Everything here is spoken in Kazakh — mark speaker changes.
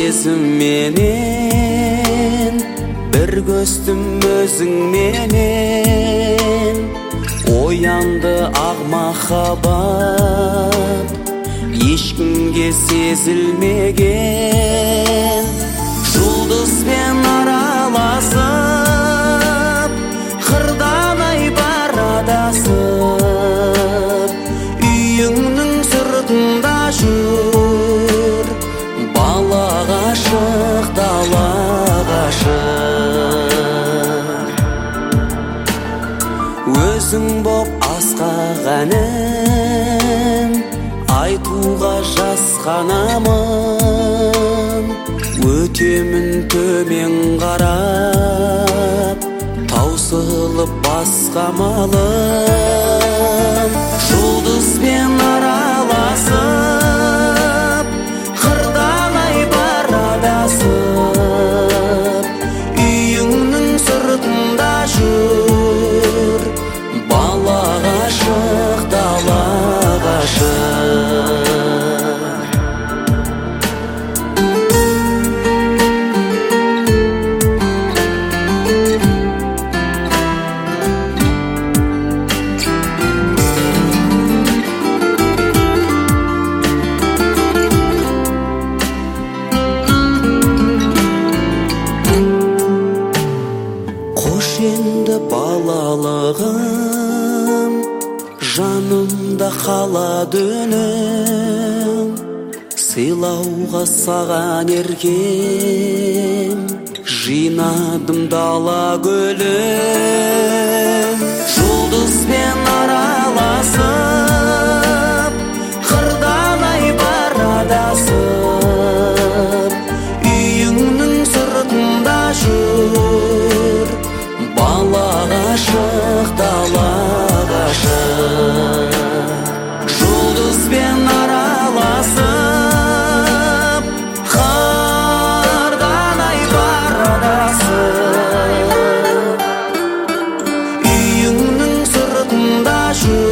Speaker 1: сезім менен бір көстім өзің менен оянды ақ махаббат ешкімге сезілмеген жұлдызбен араласып қырдан ай бар адасып үйіңнің сыртында жүр бала ғашық дала ғашық өзің боп асқақ әнім айтуға жасқанамын өтемін төмен қарап таусылып басқа малым жұлдызбен араласып қырдан ай бар адасып үйіңнің сыртында жүр бала ғашық дала ғашық енді балалығым жанымда қалады үнім сыйлауға саған еркем жинадым дала гүлін жұлдызбен араласып қырдан ай бар адасып үйіңнің сыртында жүр бала ғашық дала ғашық жұлдызбен араласып қырдан ай бар адасып үйіңнің сыртында жүр